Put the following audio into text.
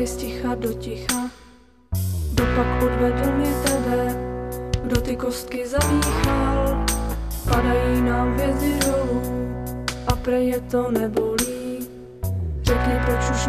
Prej z ticha do ticha, kdo pak odvedl mě tebe, kdo ty kostky zamíchal. Padají nám hvězdy dolů a prej je to nebolí. Řekni, proč už